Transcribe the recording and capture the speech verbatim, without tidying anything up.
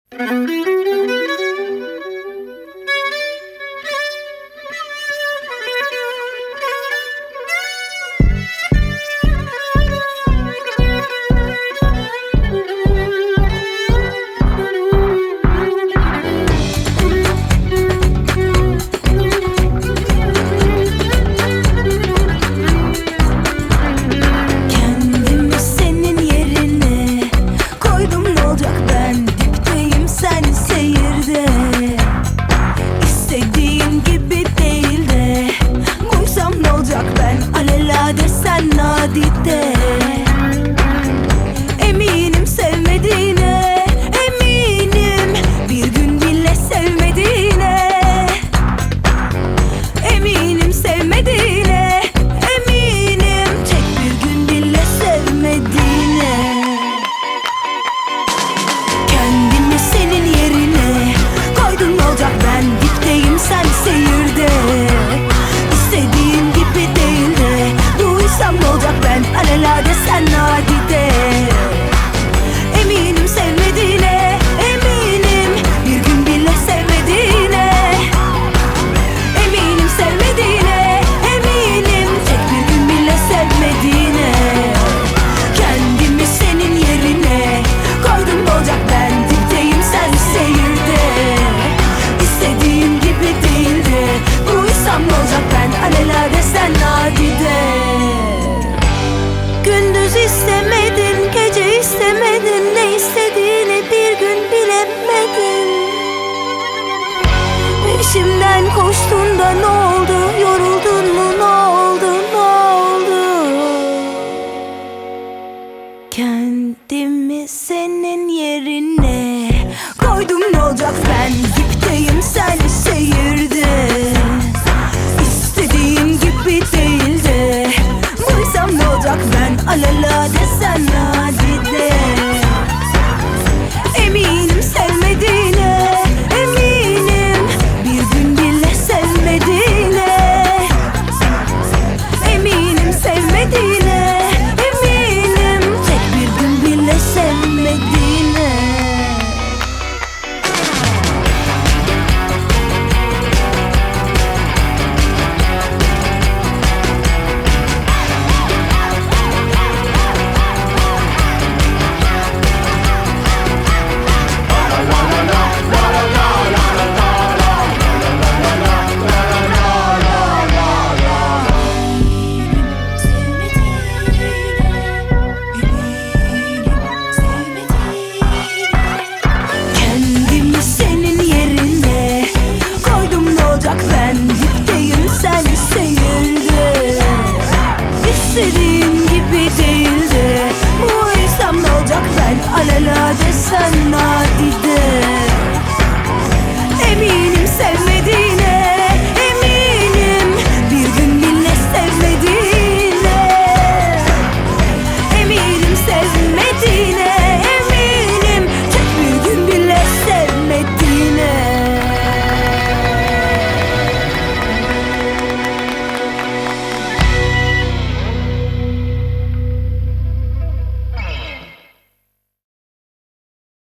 Nadide. Eminim sevmediğine, eminim bir gün bile sevmediğine. Eminim sevmediğine, eminim tek bir gün bile sevmediğine. Kendimi senin yerine koydum, ne olacak ben dipteyim sen seyirde. İstediğim gibi değil de duysam ne olacak ben alelade sen nadide. Eminim sevmediğine, eminim bir gün bile sevmediğine. Eminim sevmediğine, eminim tek bir gün bile sevmediğine. Kendimi senin yerine koydum, ne olacak ben dipteyim sen seyirde. İstediğim gibi değil de duysam ne olacak ben alelade sen nadide. Gündüz istemedin, gece istemedin, ne istediğini bir gün bilemedin. Peşimden koştun da ne oldu?